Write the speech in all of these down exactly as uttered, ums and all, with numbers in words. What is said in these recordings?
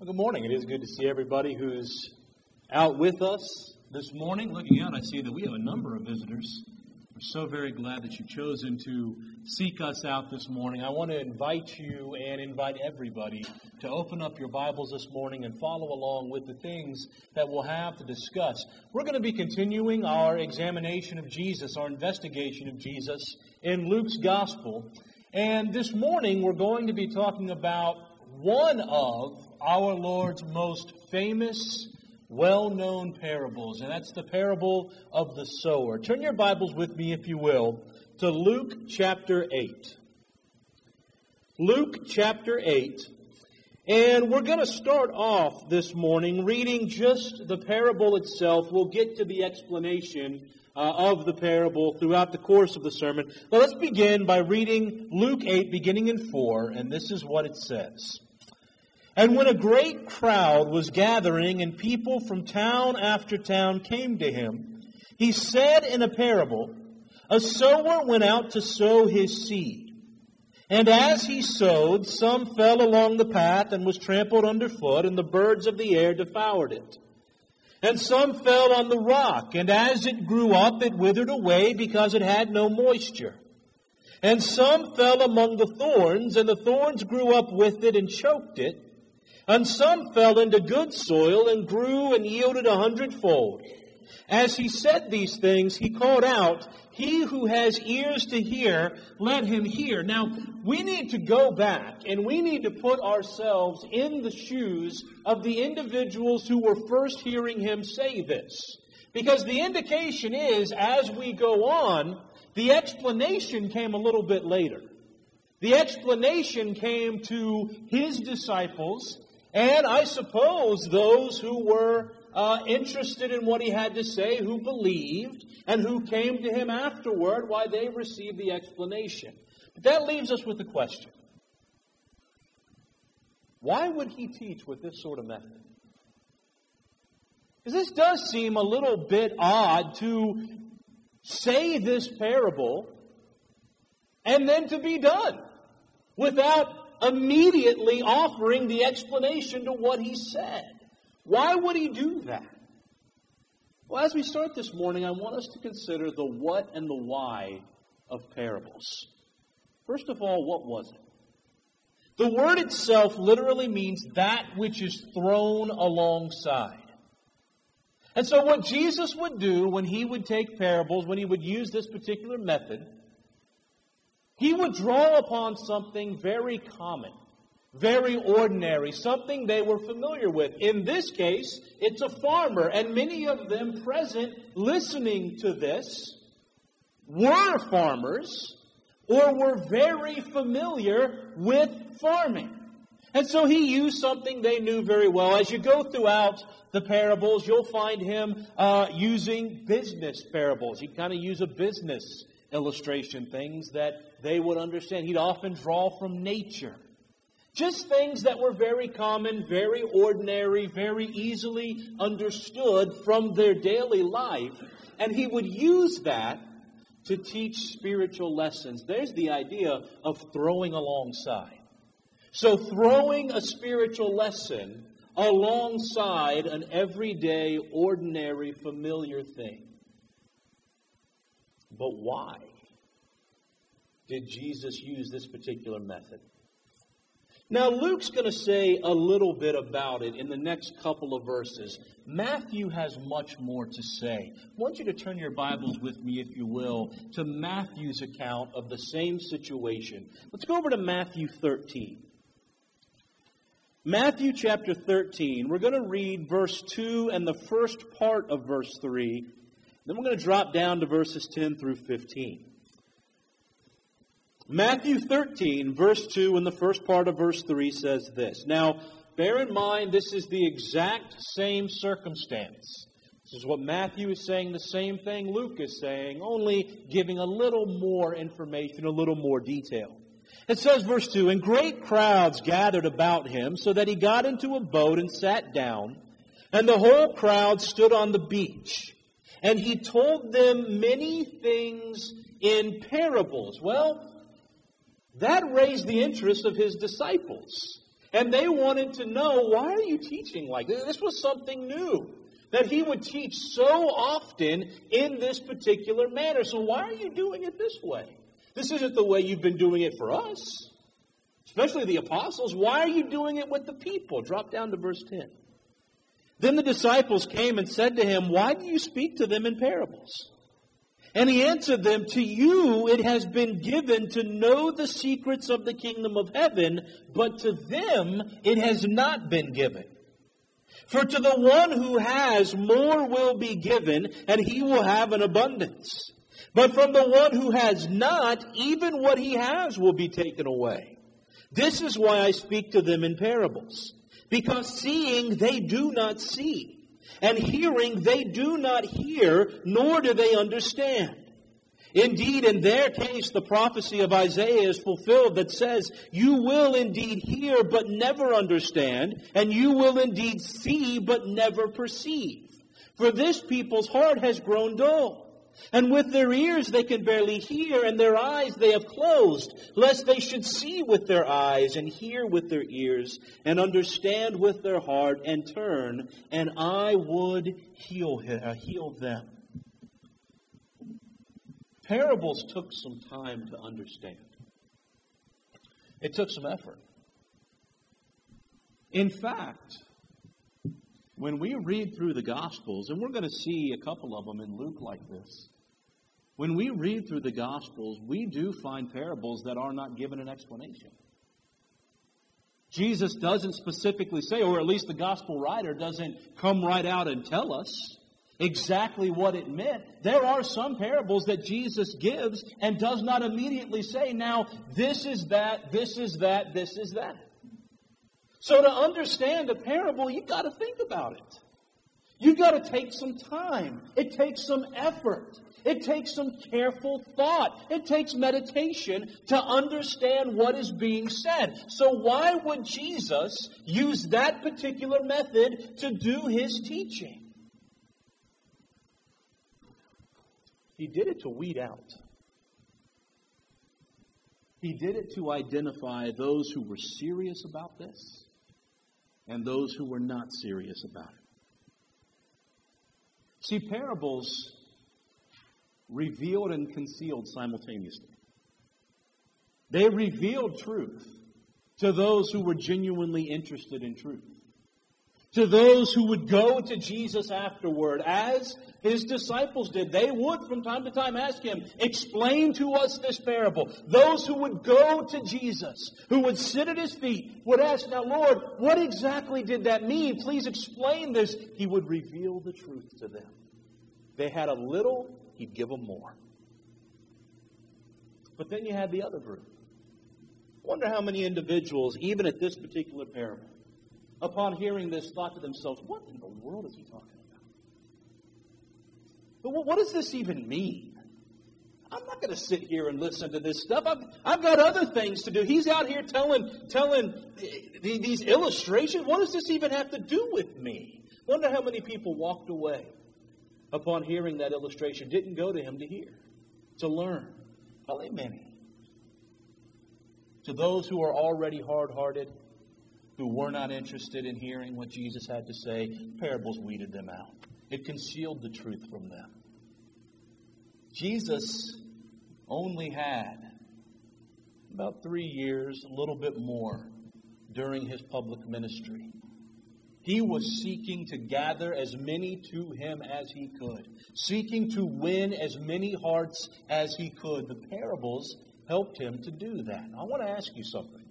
Well, good morning. It is good to see everybody who's out with us this morning. Looking out, I see that we have a number of visitors. We're so very glad that you've chosen to seek us out this morning. I want to invite you and invite everybody to open up your Bibles this morning and follow along with the things that we'll have to discuss. We're going to be continuing our examination of Jesus, our investigation of Jesus in Luke's Gospel. And this morning we're going to be talking about one of our Lord's most famous, well-known parables, and that's the parable of the sower. Turn your Bibles with me, if you will, to Luke chapter eight. Luke chapter eight. And we're going to start off this morning reading just the parable itself. We'll get to the explanation uh, of the parable throughout the course of the sermon. But let's begin by reading Luke eight, beginning in four, and this is what it says. And when a great crowd was gathering and people from town after town came to him, he said in a parable, a sower went out to sow his seed. And as he sowed, some fell along the path and was trampled underfoot, and the birds of the air devoured it. And some fell on the rock, and as it grew up, it withered away because it had no moisture. And some fell among the thorns, and the thorns grew up with it and choked it. And some fell into good soil and grew and yielded a hundredfold. As he said these things, he called out, "He who has ears to hear, let him hear." Now, we need to go back and we need to put ourselves in the shoes of the individuals who were first hearing him say this. Because the indication is, as we go on, the explanation came a little bit later. The explanation came to his disciples, and I suppose those who were uh, interested in what he had to say, who believed, and who came to him afterward, why they received the explanation. But that leaves us with the question. Why would he teach with this sort of method? Because this does seem a little bit odd to say this parable and then to be done without immediately offering the explanation to what he said. Why would he do that? Well, as we start this morning, I want us to consider the what and the why of parables. First of all, what was it? The word itself literally means that which is thrown alongside. And so what Jesus would do when he would take parables, when he would use this particular method, he would draw upon something very common, very ordinary, something they were familiar with. In this case, it's a farmer, and many of them present listening to this were farmers or were very familiar with farming. And so he used something they knew very well. As you go throughout the parables, you'll find him uh, using business parables. He'd kind of use a business illustration, things that they would understand. He'd often draw from nature. Just things that were very common, very ordinary, very easily understood from their daily life. And he would use that to teach spiritual lessons. There's the idea of throwing alongside. So throwing a spiritual lesson alongside an everyday, ordinary, familiar thing. But why did Jesus use this particular method? Now, Luke's going to say a little bit about it in the next couple of verses. Matthew has much more to say. I want you to turn your Bibles with me, if you will, to Matthew's account of the same situation. Let's go over to Matthew thirteen. Matthew chapter thirteen. We're going to read verse two and the first part of verse three. Then we're going to drop down to verses ten through fifteen. Matthew thirteen, verse two, and the first part of verse three says this. Now, bear in mind, this is the exact same circumstance. This is what Matthew is saying, the same thing Luke is saying, only giving a little more information, a little more detail. It says, verse two, and great crowds gathered about him, so that he got into a boat and sat down, and the whole crowd stood on the beach. And he told them many things in parables. Well, that raised the interest of his disciples. And they wanted to know, why are you teaching like this? This was something new, that he would teach so often in this particular manner. So why are you doing it this way? This isn't the way you've been doing it for us, especially the apostles. Why are you doing it with the people? Drop down to verse ten. Then the disciples came and said to him, why do you speak to them in parables? And he answered them, to you it has been given to know the secrets of the kingdom of heaven, but to them it has not been given. For to the one who has, more will be given, and he will have an abundance. But from the one who has not, even what he has will be taken away. This is why I speak to them in parables. Because seeing they do not see, and hearing they do not hear, nor do they understand. Indeed, in their case, the prophecy of Isaiah is fulfilled that says, you will indeed hear, but never understand, and you will indeed see, but never perceive. For this people's heart has grown dull. And with their ears they can barely hear, and their eyes they have closed, lest they should see with their eyes, and hear with their ears, and understand with their heart, and turn, and I would heal, uh, heal them. Parables took some time to understand. It took some effort. In fact, when we read through the Gospels, and we're going to see a couple of them in Luke like this, when we read through the Gospels, we do find parables that are not given an explanation. Jesus doesn't specifically say, or at least the Gospel writer doesn't come right out and tell us exactly what it meant. There are some parables that Jesus gives and does not immediately say, now, this is that, this is that, this is that. So to understand a parable, you've got to think about it. You've got to take some time. It takes some effort. It takes some careful thought. It takes meditation to understand what is being said. So why would Jesus use that particular method to do his teaching? He did it to weed out. He did it to identify those who were serious about this and those who were not serious about it. See, parables revealed and concealed simultaneously. They revealed truth to those who were genuinely interested in truth. To those who would go to Jesus afterward, as his disciples did. They would from time to time ask him, explain to us this parable. Those who would go to Jesus, who would sit at his feet, would ask, now Lord, what exactly did that mean? Please explain this. He would reveal the truth to them. They had a little, he'd give them more. But then you had the other group. I wonder how many individuals, even at this particular parable, upon hearing this, thought to themselves, what in the world is he talking about? But what does this even mean? I'm not going to sit here and listen to this stuff. I've, I've got other things to do. He's out here telling, telling these illustrations. What does this even have to do with me? Wonder how many people walked away upon hearing that illustration, didn't go to him to hear, to learn. Probably many. To those who are already hard-hearted, who were not interested in hearing what Jesus had to say, parables weeded them out. It concealed the truth from them. Jesus only had about three years, a little bit more, during his public ministry. He was seeking to gather as many to him as he could, seeking to win as many hearts as he could. The parables helped him to do that. I want to ask you something.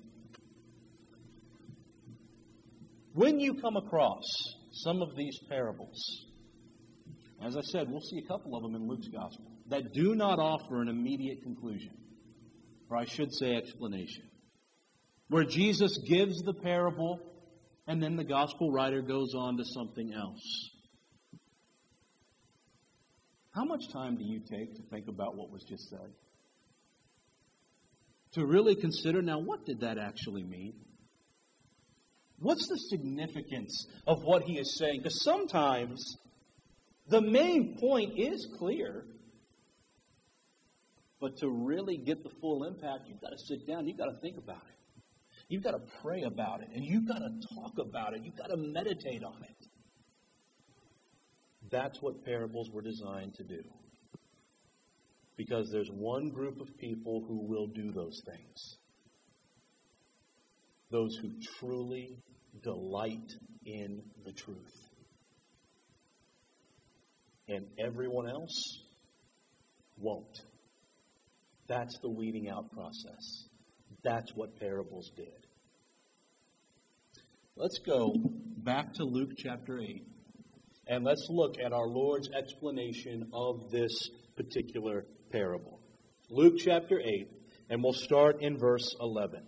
When you come across some of these parables, as I said, we'll see a couple of them in Luke's Gospel, that do not offer an immediate conclusion, or I should say explanation, where Jesus gives the parable and then the Gospel writer goes on to something else. How much time do you take to think about what was just said? To really consider, now, what did that actually mean? What's the significance of what he is saying? Because sometimes the main point is clear, but to really get the full impact, you've got to sit down, you've got to think about it. You've got to pray about it, and you've got to talk about it. You've got to meditate on it. That's what parables were designed to do. Because there's one group of people who will do those things. Those who truly delight in the truth. And everyone else won't. That's the weeding out process. That's what parables did. Let's go back to Luke chapter eight. And let's look at our Lord's explanation of this particular parable. Luke chapter eight, and we'll start in verse eleven.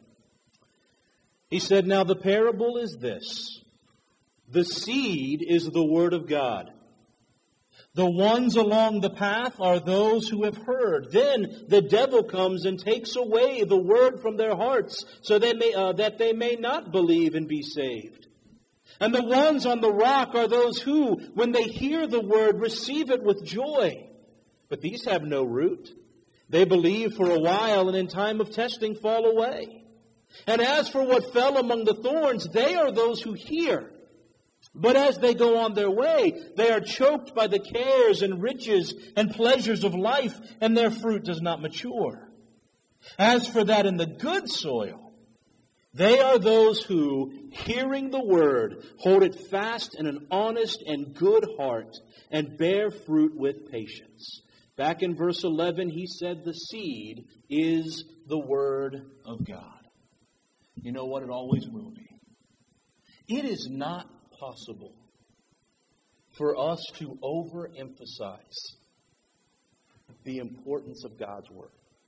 He said, "Now the parable is this. The seed is the word of God. The ones along the path are those who have heard. Then the devil comes and takes away the word from their hearts, so they may, uh, that they may not believe and be saved. And the ones on the rock are those who, when they hear the word, receive it with joy. But these have no root. They believe for a while, and in time of testing fall away. And as for what fell among the thorns, they are those who hear. But as they go on their way, they are choked by the cares and riches and pleasures of life, and their fruit does not mature. As for that in the good soil, they are those who, hearing the word, hold it fast in an honest and good heart, and bear fruit with patience." Back in verse eleven, he said the seed is the word of God. You know what? It always will be. It is not possible for us to overemphasize the importance of God's Word.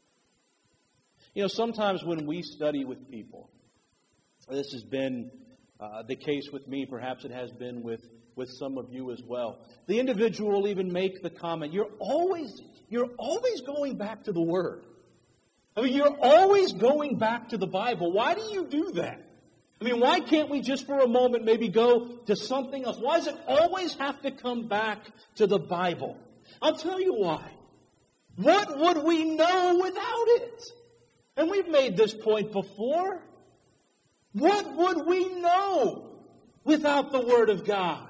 You know, sometimes when we study with people, this has been uh, the case with me, perhaps it has been with, with some of you as well. The individual will even make the comment, you're always, you're always going back to the Word. I mean, you're always going back to the Bible. Why do you do that? I mean, why can't we just for a moment maybe go to something else? Why does it always have to come back to the Bible? I'll tell you why. What would we know without it? And we've made this point before. What would we know without the Word of God?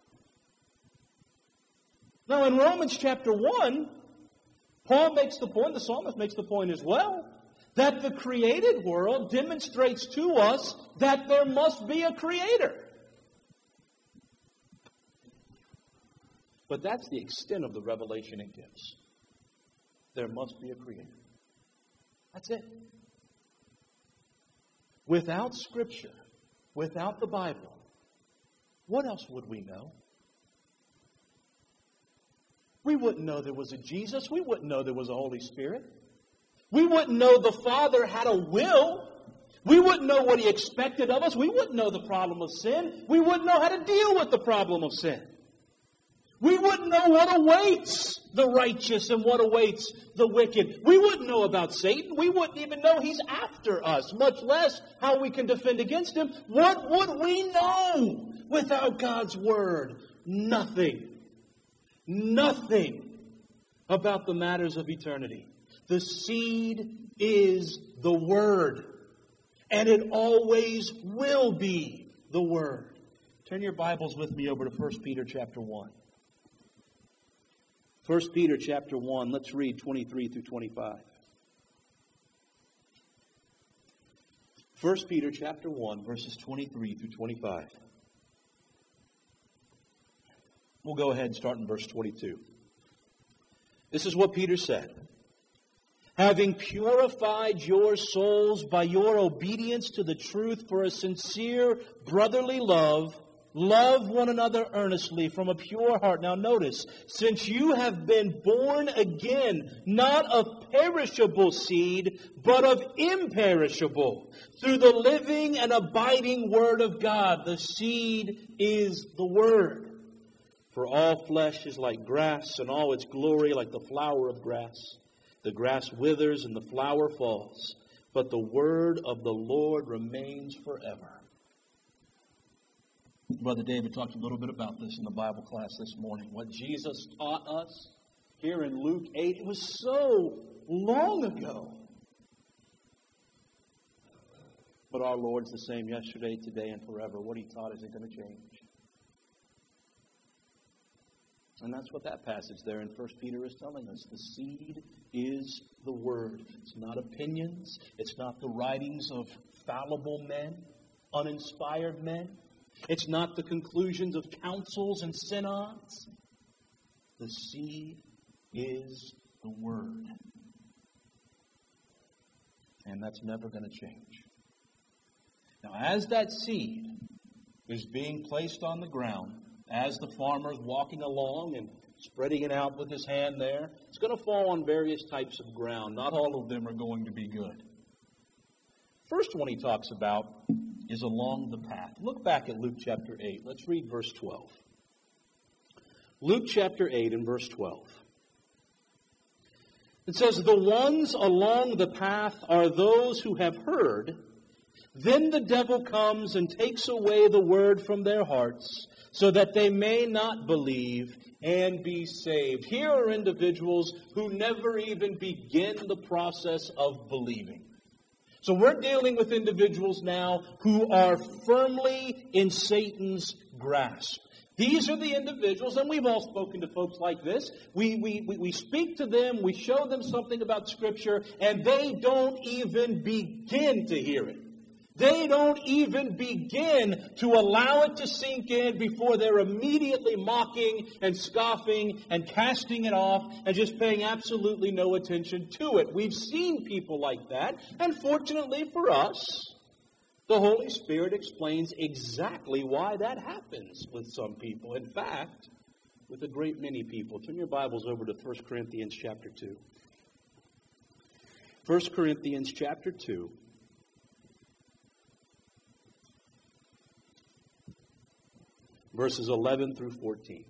Now, in Romans chapter one, Paul makes the point, the psalmist makes the point as well, that the created world demonstrates to us that there must be a creator. But that's the extent of the revelation it gives. There must be a creator. That's it. Without Scripture, without the Bible, what else would we know? We wouldn't know there was a Jesus. We wouldn't know there was a Holy Spirit. We wouldn't know the Father had a will. We wouldn't know what He expected of us. We wouldn't know the problem of sin. We wouldn't know how to deal with the problem of sin. We wouldn't know what awaits the righteous and what awaits the wicked. We wouldn't know about Satan. We wouldn't even know he's after us, much less how we can defend against him. What would we know without God's Word? Nothing. Nothing about the matters of eternity. The seed is the Word, and it always will be the Word. Turn your Bibles with me over to First Peter chapter one. First Peter chapter one, let's read twenty-three through twenty-five. First Peter chapter one, verses twenty-three through twenty-five. We'll go ahead and start in verse twenty-two. This is what Peter said. Having purified your souls by your obedience to the truth for a sincere brotherly love, love one another earnestly from a pure heart. Now notice, since you have been born again, not of perishable seed, but of imperishable, through the living and abiding Word of God. The seed is the Word. For all flesh is like grass, and all its glory like the flower of grass. The grass withers and the flower falls, but the word of the Lord remains forever. Brother David talked a little bit about this in the Bible class this morning. What Jesus taught us here in Luke eight, it was so long ago. But that our Lord's the same yesterday, today, and forever. What He taught isn't going to change. And that's what that passage there in First Peter is telling us. The seed is the Word. It's not opinions. It's not the writings of fallible men, uninspired men. It's not the conclusions of councils and synods. The seed is the Word. And that's never going to change. Now, as that seed is being placed on the ground, as the farmer is walking along and spreading it out with his hand there, it's going to fall on various types of ground. Not all of them are going to be good. First one he talks about is along the path. Look back at Luke chapter eight. Let's read verse twelve. Luke chapter eight and verse twelve. It says, "The ones along the path are those who have heard. Then the devil comes and takes away the word from their hearts, so that they may not believe and be saved." Here are individuals who never even begin the process of believing. So we're dealing with individuals now who are firmly in Satan's grasp. These are the individuals, and we've all spoken to folks like this. We, we, we, we speak to them, we show them something about Scripture, and they don't even begin to hear it. They don't even begin to allow it to sink in before they're immediately mocking and scoffing and casting it off and just paying absolutely no attention to it. We've seen people like that, and fortunately for us, the Holy Spirit explains exactly why that happens with some people. In fact, with a great many people. Turn your Bibles over to First Corinthians chapter two. First Corinthians chapter two. Verses eleven through fourteen.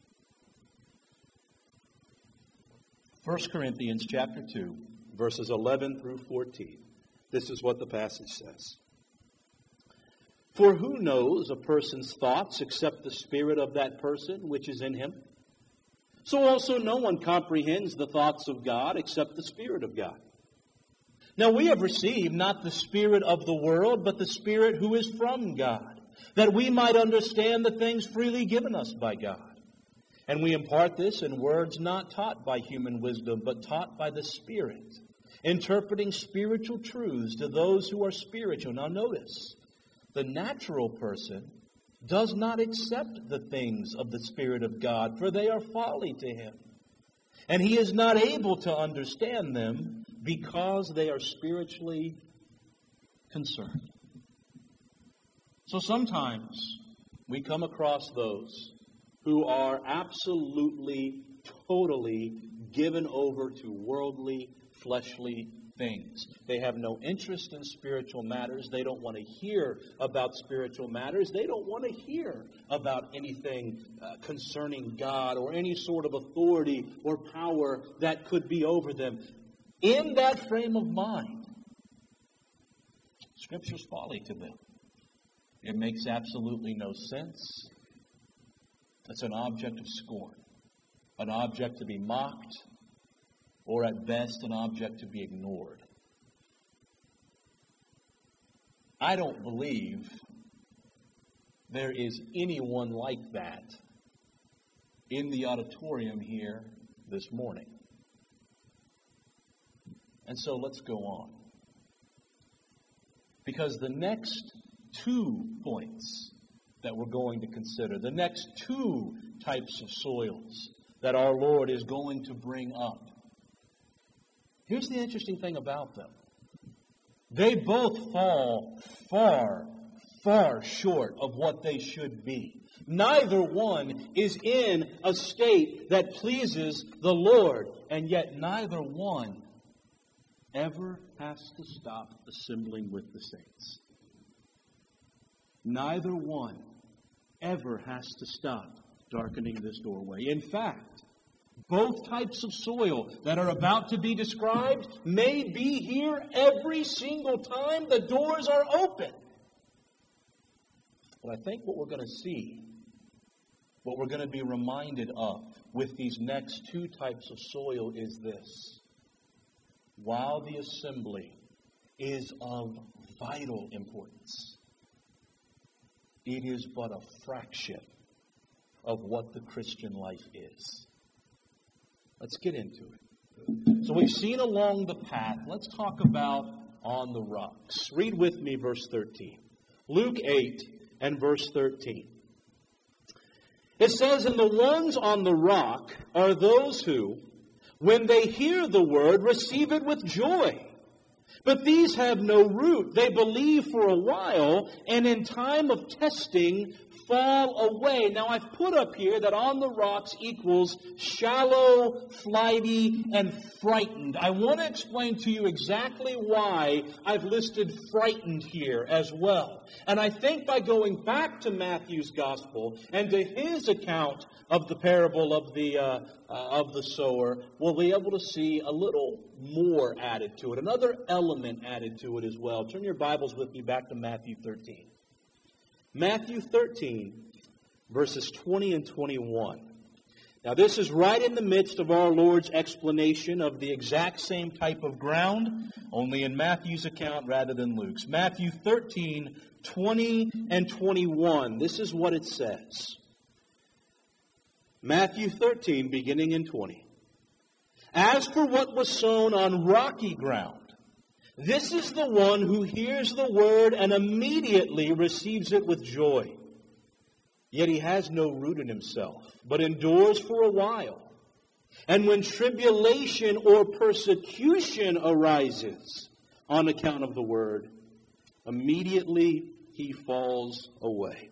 First Corinthians chapter two, verses eleven through fourteen. This is what the passage says. "For who knows a person's thoughts except the spirit of that person which is in him? So also no one comprehends the thoughts of God except the Spirit of God. Now we have received not the spirit of the world, but the Spirit who is from God, that we might understand the things freely given us by God. And we impart this in words not taught by human wisdom, but taught by the Spirit, interpreting spiritual truths to those who are spiritual." Now notice, the natural person does not accept the things of the Spirit of God, for they are folly to him. And he is not able to understand them because they are spiritually concerned. So sometimes we come across those who are absolutely, totally given over to worldly, fleshly things. They have no interest in spiritual matters. They don't want to hear about spiritual matters. They don't want to hear about anything uh, concerning God or any sort of authority or power that could be over them. In that frame of mind, Scripture's folly to them. It makes absolutely no sense. It's an object of scorn, an object to be mocked, or at best an object to be ignored. I don't believe there is anyone like that in the auditorium here this morning. And so let's go on. Because the next two points that we're going to consider, the next two types of soils that our Lord is going to bring up, here's the interesting thing about them. They both fall far, far short of what they should be. Neither one is in a state that pleases the Lord, and yet neither one ever has to stop assembling with the saints. Neither one ever has to stop darkening this doorway. In fact, both types of soil that are about to be described may be here every single time the doors are open. But I think what we're going to see, what we're going to be reminded of with these next two types of soil is this. While the assembly is of vital importance. It is but a fraction of what the Christian life is. Let's get into it. So we've seen along the path. Let's talk about on the rocks. Read with me verse thirteen. Luke eight and verse thirteen. It says, "And the ones on the rock are those who, when they hear the word, receive it with joy. But these have no root. They believe for a while, and in time of testing fall away." Now I've put up here that on the rocks equals shallow, flighty, and frightened. I want to explain to you exactly why I've listed frightened here as well. And I think by going back to Matthew's gospel and to his account of the parable of the uh, uh, of the sower, we'll be able to see a little more added to it, another element added to it as well. Turn your Bibles with me back to Matthew thirteen. Matthew thirteen, verses twenty and twenty-one. Now this is right in the midst of our Lord's explanation of the exact same type of ground, only in Matthew's account rather than Luke's. Matthew thirteen, twenty and twenty-one. This is what it says. Matthew thirteen, beginning in twenty. "As for what was sown on rocky ground, this is the one who hears the word and immediately receives it with joy. Yet he has no root in himself, but endures for a while. And when tribulation or persecution arises on account of the word, immediately he falls away."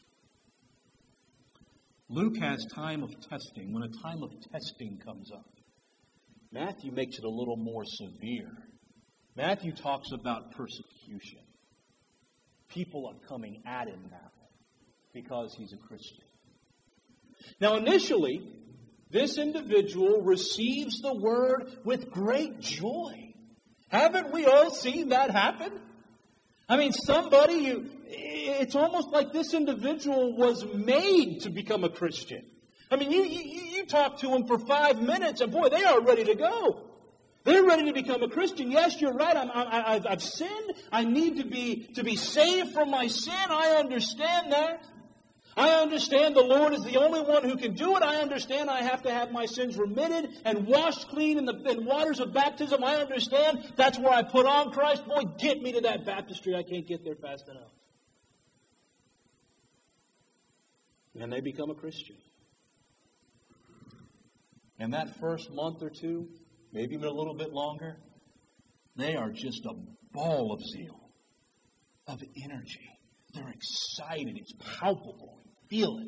Luke has time of testing. When a time of testing comes up, Matthew makes it a little more severe. Matthew talks about persecution. People are coming at him now because he's a Christian. Now, initially, this individual receives the word with great joy. Haven't we all seen that happen? I mean, somebody, you, it's almost like this individual was made to become a Christian. I mean, you, you, you talk to them for five minutes and boy, they are ready to go. They're ready to become a Christian. Yes, you're right. I'm, I, I've, I've sinned. I need to be to be saved from my sin. I understand that. I understand the Lord is the only one who can do it. I understand I have to have my sins remitted and washed clean in the in waters of baptism. I understand that's where I put on Christ. Boy, get me to that baptistry. I can't get there fast enough. And they become a Christian. And that first month or two, maybe even a little bit longer, they are just a ball of zeal, of energy. They're excited. It's palpable. You feel it.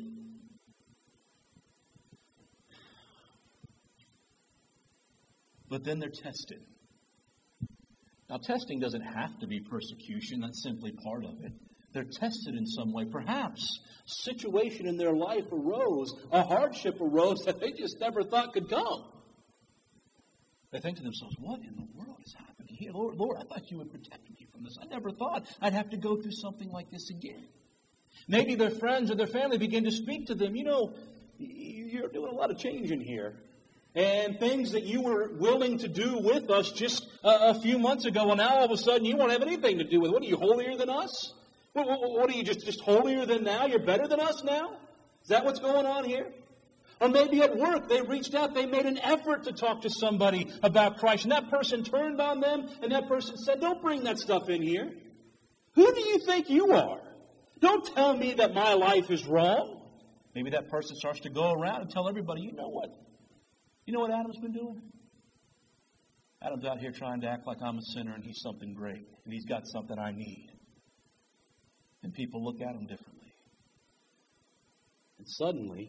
But then they're tested. Now, testing doesn't have to be persecution. That's simply part of it. They're tested in some way. Perhaps a situation in their life arose, a hardship arose that they just never thought could come. They think to themselves, what in the world is happening here? Lord, Lord, I thought you would protect me from this. I never thought I'd have to go through something like this again. Maybe their friends or their family begin to speak to them. You know, you're doing a lot of changing here. And things that you were willing to do with us just a, a few months ago, well, now all of a sudden you won't have anything to do with it. What, are you holier than us? What, what, what are you, just, just holier than now? You're better than us now? Is that what's going on here? Or maybe at work, they reached out, they made an effort to talk to somebody about Christ, and that person turned on them, and that person said, don't bring that stuff in here. Who do you think you are? Don't tell me that my life is wrong. Maybe that person starts to go around and tell everybody, you know what? You know what Adam's been doing? Adam's out here trying to act like I'm a sinner and he's something great, and he's got something I need. And people look at him differently. And suddenly,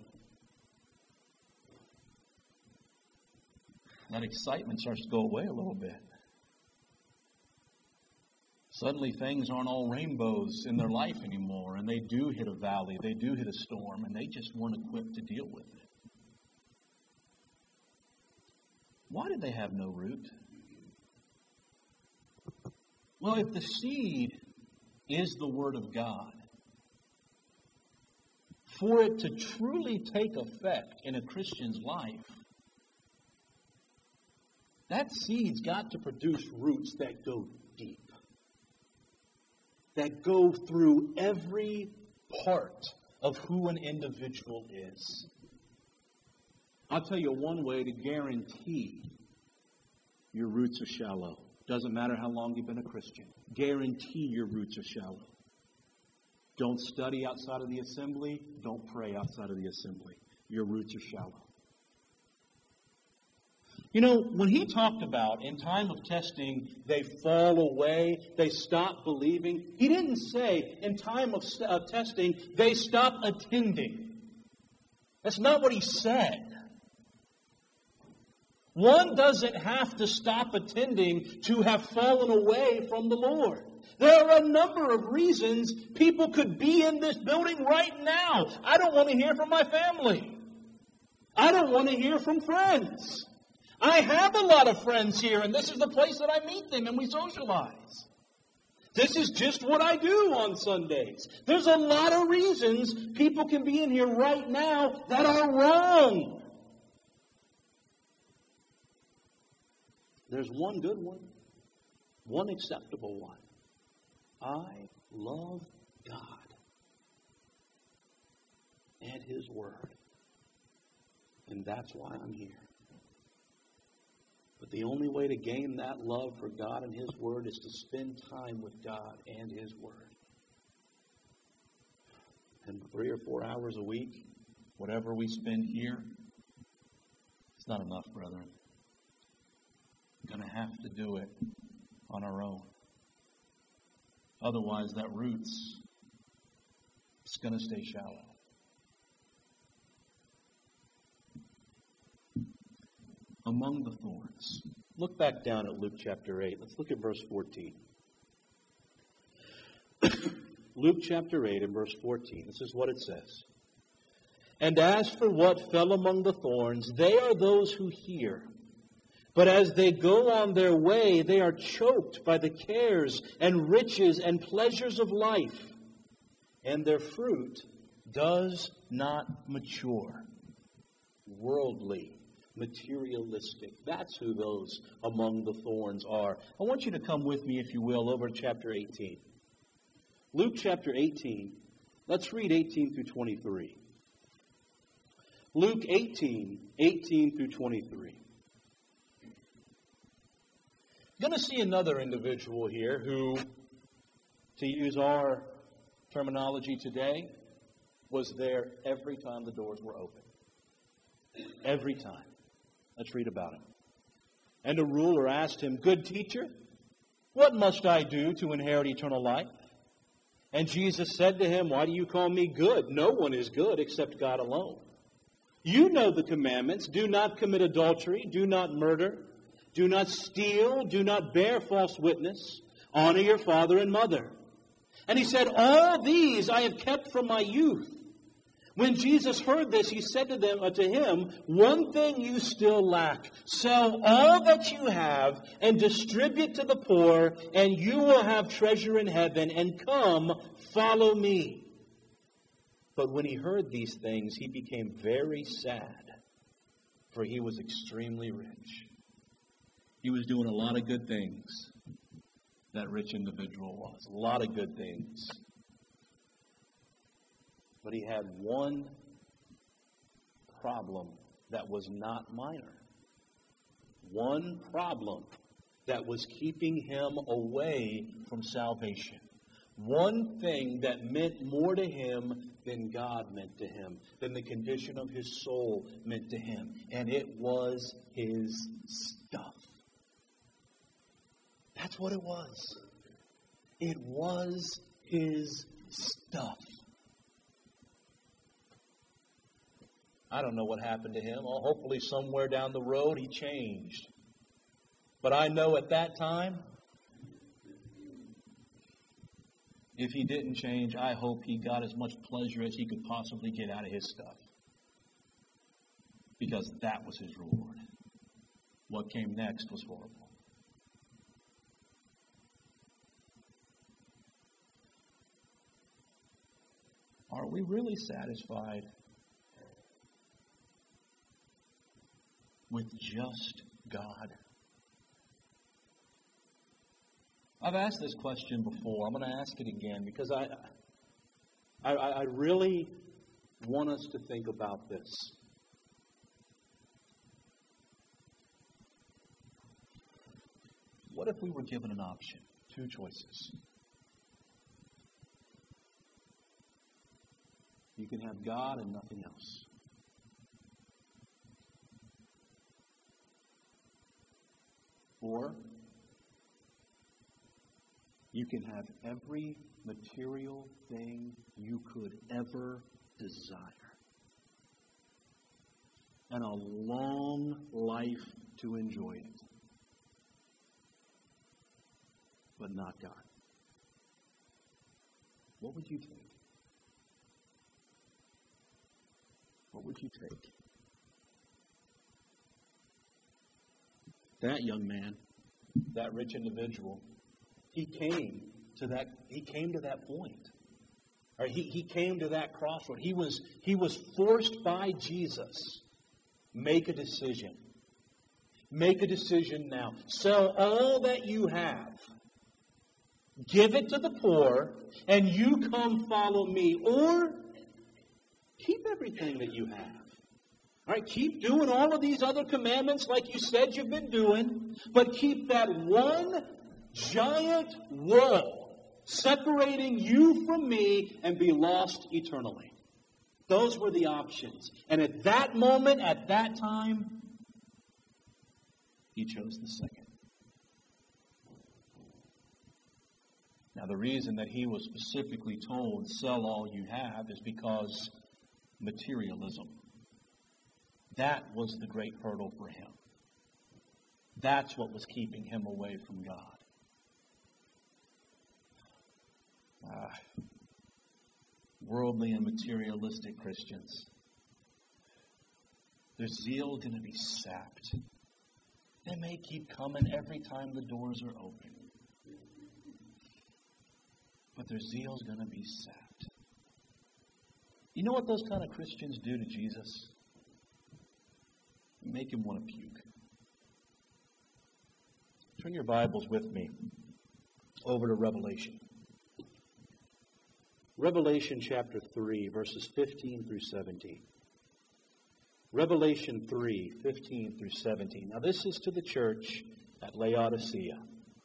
that excitement starts to go away a little bit. Suddenly things aren't all rainbows in their life anymore, and they do hit a valley, they do hit a storm, and they just weren't equipped to deal with it. Why did they have no root? Well, if the seed is the Word of God, for it to truly take effect in a Christian's life, that seed's got to produce roots that go deep. that go through every part of who an individual is. I'll tell you one way to guarantee your roots are shallow. Doesn't matter how long you've been a Christian. Guarantee your roots are shallow. Don't study outside of the assembly. Don't pray outside of the assembly. Your roots are shallow. You know, when he talked about in time of testing, they fall away, they stop believing, he didn't say in time of uh, testing, they stop attending. That's not what he said. One doesn't have to stop attending to have fallen away from the Lord. There are a number of reasons people could be in this building right now. I don't want to hear from my family. I don't want to hear from friends. I have a lot of friends here, and this is the place that I meet them and we socialize. This is just what I do on Sundays. There's a lot of reasons people can be in here right now that are wrong. There's one good one, one acceptable one. I love God and His Word. And that's why I'm here. But the only way to gain that love for God and His Word is to spend time with God and His Word. And three or four hours a week, whatever we spend here, it's not enough, brethren. We're going to have to do it on our own. Otherwise, that roots, it's going to stay shallow. Among the thorns. Look back down at Luke chapter eight. Let's look at verse fourteen. Luke chapter eight and verse fourteen. This is what it says. And as for what fell among the thorns, they are those who hear. But as they go on their way, they are choked by the cares and riches and pleasures of life, and their fruit does not mature. Worldly, materialistic. That's who those among the thorns are. I want you to come with me, if you will, over to chapter eighteen. Luke chapter eighteen. Let's read eighteen through twenty-three. Luke eighteen, eighteen through twenty-three. Going to see another individual here who, to use our terminology today, was there every time the doors were open. Every time. Let's read about him. And a ruler asked him, Good teacher, what must I do to inherit eternal life? And Jesus said to him, Why do you call me good? No one is good except God alone. You know the commandments. Do not commit adultery. Do not murder. Do not steal. Do not bear false witness. Honor your father and mother. And he said, All these I have kept from my youth. When Jesus heard this, he said to them, uh, to him, One thing you still lack. Sell all that you have and distribute to the poor, and you will have treasure in heaven. And come, follow me. But when he heard these things, he became very sad, for he was extremely rich. He was doing a lot of good things, that rich individual was. A lot of good things. But he had one problem that was not minor. One problem that was keeping him away from salvation. One thing that meant more to him than God meant to him, than the condition of his soul meant to him. And it was his stuff. That's what it was. It was his stuff. I don't know what happened to him. Well, hopefully somewhere down the road he changed. But I know at that time, if he didn't change, I hope he got as much pleasure as he could possibly get out of his stuff. Because that was his reward. What came next was horrible. Are we really satisfied with just God? I've asked this question before. I'm going to ask it again because I, I, I really want us to think about this. What if we were given an option, two choices? You can have God and nothing else. Or you can have every material thing you could ever desire. And a long life to enjoy it. But not God. What would you take? What would you take? That young man, that rich individual, he came to that, he came to that point. Or he, he came to that crossroad. He was, he was forced by Jesus. Make a decision. Make a decision now. Sell all that you have. Give it to the poor, and you come follow me. Or keep everything that you have. All right, keep doing all of these other commandments like you said you've been doing, but keep that one giant wall separating you from me and be lost eternally. Those were the options. And at that moment, at that time, he chose the second. Now, the reason that he was specifically told, sell all you have, is because materialism. That was the great hurdle for him. That's what was keeping him away from God. Ah, worldly and materialistic Christians. Their zeal going to be sapped. They may keep coming every time the doors are open. But their zeal is going to be sapped. You know what those kind of Christians do to Jesus? Make him want to puke. Turn your Bibles with me over to Revelation. Revelation chapter three, verses fifteen through seventeen. Revelation three, fifteen through seventeen. Now this is to the church at Laodicea.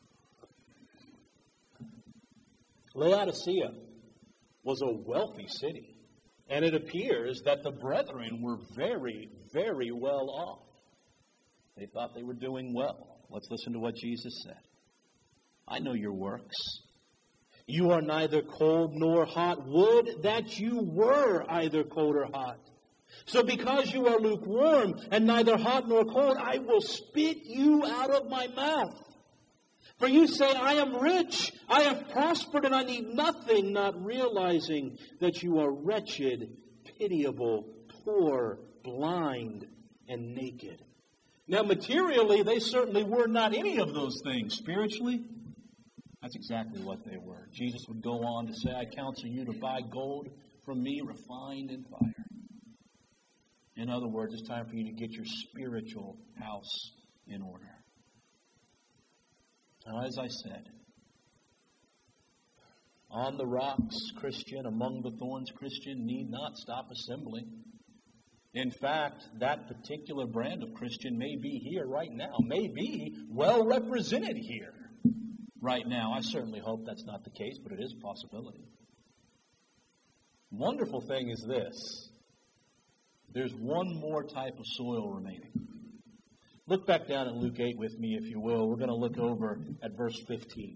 Laodicea was a wealthy city. And it appears that the brethren were very, very well off. They thought they were doing well. Let's listen to what Jesus said. I know your works. You are neither cold nor hot. Would that you were either cold or hot. So because you are lukewarm and neither hot nor cold, I will spit you out of my mouth. For you say, I am rich, I have prospered, and I need nothing, not realizing that you are wretched, pitiable, poor, blind, and naked. Now, materially, they certainly were not any of those things. Spiritually, that's exactly what they were. Jesus would go on to say, I counsel you to buy gold from me, refined in fire. In other words, it's time for you to get your spiritual house in order. Now, as I said, on the rocks, Christian, among the thorns, Christian, need not stop assembling. In fact, that particular brand of Christian may be here right now, may be well represented here right now. I certainly hope that's not the case, but it is a possibility. Wonderful thing is this. There's one more type of soil remaining. Look back down at Luke eight with me, if you will. We're going to look over at verse fifteen.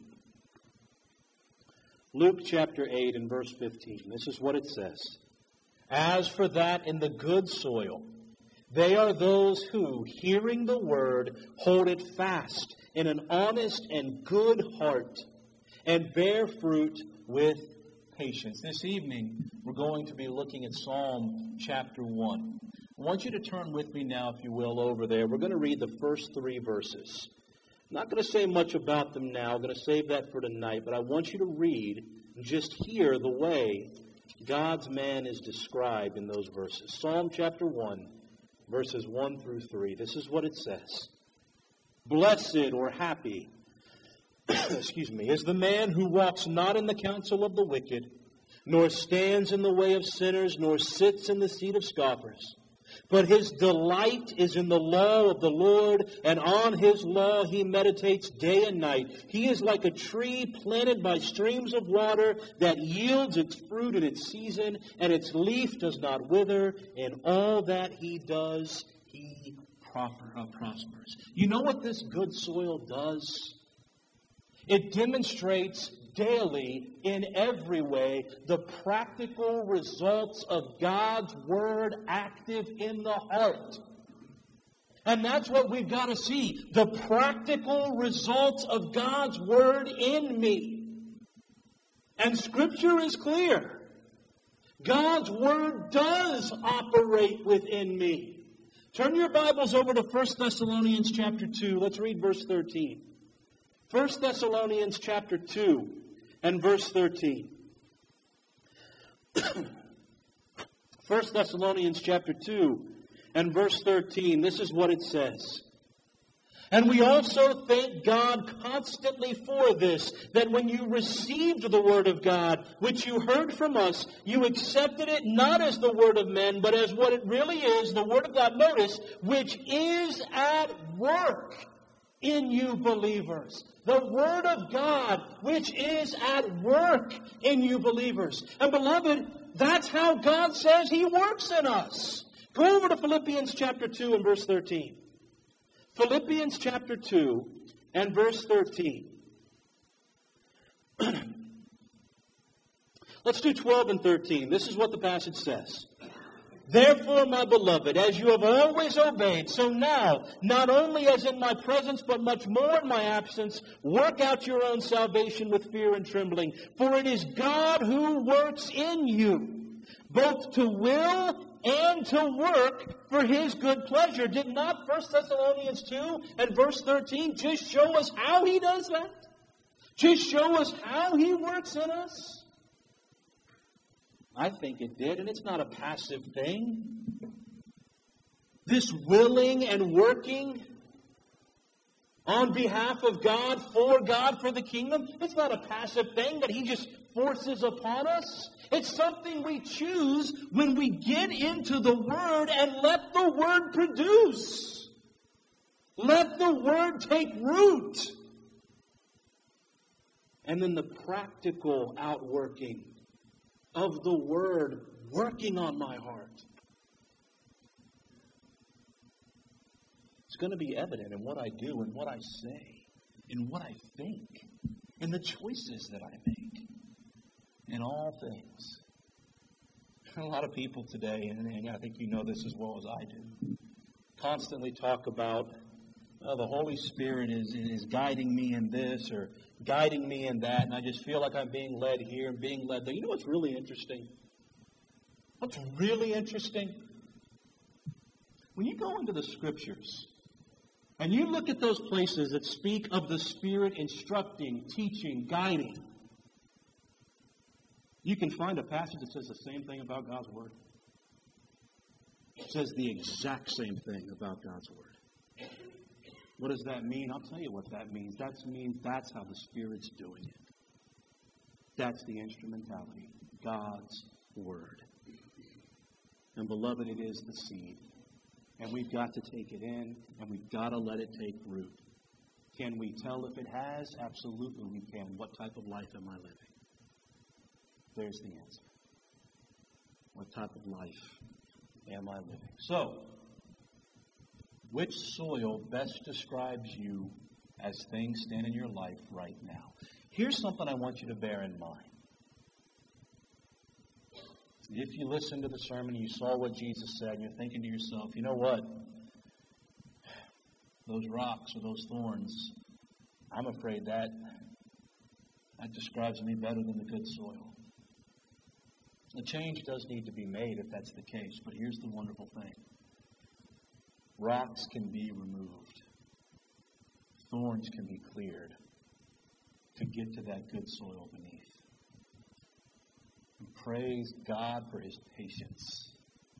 Luke chapter eight and verse fifteen. This is what it says. As for that in the good soil, they are those who, hearing the word, hold it fast in an honest and good heart, and bear fruit with patience. This evening, we're going to be looking at Psalm chapter one. I want you to turn with me now, if you will, over there. We're going to read the first three verses. I'm not going to say much about them now. I'm going to save that for tonight. But I want you to read and just hear the way God's man is described in those verses. Psalm chapter one, verses one through three. This is what it says. Blessed or happy excuse me, is the man who walks not in the counsel of the wicked, nor stands in the way of sinners, nor sits in the seat of scoffers. But his delight is in the law of the Lord, and on his law he meditates day and night. He is like a tree planted by streams of water that yields its fruit in its season, and its leaf does not wither. In all that he does, he prospers. You know what this good soil does? It demonstrates daily, in every way, the practical results of God's Word active in the heart. And that's what we've got to see. The practical results of God's Word in me. And Scripture is clear. God's Word does operate within me. Turn your Bibles over to First Thessalonians chapter two. Let's read verse thirteen. First Thessalonians chapter two. And verse thirteen. First Thessalonians chapter two and verse thirteen. This is what it says. And we also thank God constantly for this, that when you received the word of God, which you heard from us, you accepted it not as the word of men, but as what it really is, the word of God, notice, which is at work in you believers. The Word of God, which is at work in you believers. And beloved, that's how God says He works in us. Go over to Philippians chapter two and verse thirteen. Philippians chapter two and verse thirteen. Let's do twelve and thirteen. This is what the passage says. Therefore, my beloved, as you have always obeyed, so now, not only as in my presence, but much more in my absence, work out your own salvation with fear and trembling. For it is God who works in you, both to will and to work for His good pleasure. Did not First Thessalonians two and verse thirteen just show us how He does that? Just show us how He works in us? I think it did, and it's not a passive thing. This willing and working on behalf of God, for God, for the kingdom, it's not a passive thing that He just forces upon us. It's something we choose when we get into the Word and let the Word produce. Let the Word take root. And then the practical outworking of the Word working on my heart. It's going to be evident in what I do, in what I say, in what I think, in the choices that I make, in all things. A lot of people today, and I think you know this as well as I do, constantly talk about oh, the Holy Spirit is, is guiding me in this or guiding me in that, and I just feel like I'm being led here and being led there. You know what's really interesting? What's really interesting? When you go into the Scriptures and you look at those places that speak of the Spirit instructing, teaching, guiding, you can find a passage that says the same thing about God's Word. It says the exact same thing about God's Word. What does that mean? I'll tell you what that means. That means that's how the Spirit's doing it. That's the instrumentality. God's Word. And beloved, it is the seed. And we've got to take it in, and we've got to let it take root. Can we tell if it has? Absolutely we can. What type of life am I living? There's the answer. What type of life am I living? So, which soil best describes you as things stand in your life right now? Here's something I want you to bear in mind. If you listened to the sermon, you saw what Jesus said, and you're thinking to yourself, you know what? Those rocks or those thorns, I'm afraid that that describes me better than the good soil. A change does need to be made if that's the case, but here's the wonderful thing. Rocks can be removed. Thorns can be cleared to get to that good soil beneath. And praise God for His patience.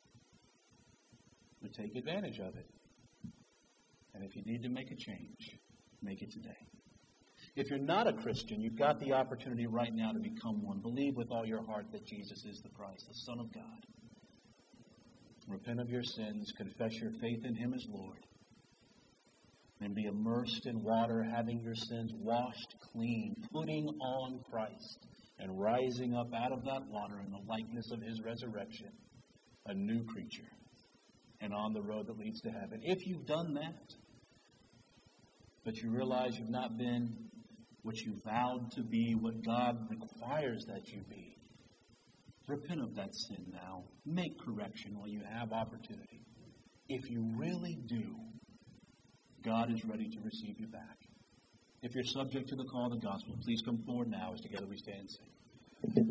But take advantage of it. And if you need to make a change, make it today. If you're not a Christian, you've got the opportunity right now to become one. Believe with all your heart that Jesus is the Christ, the Son of God. Repent of your sins, confess your faith in Him as Lord, and be immersed in water, having your sins washed clean, putting on Christ, and rising up out of that water in the likeness of His resurrection, a new creature, and on the road that leads to heaven. If you've done that, but you realize you've not been what you vowed to be, what God requires that you be, repent of that sin now. Make correction while you have opportunity. If you really do, God is ready to receive you back. If you're subject to the call of the gospel, please come forward now as together we stand and sing.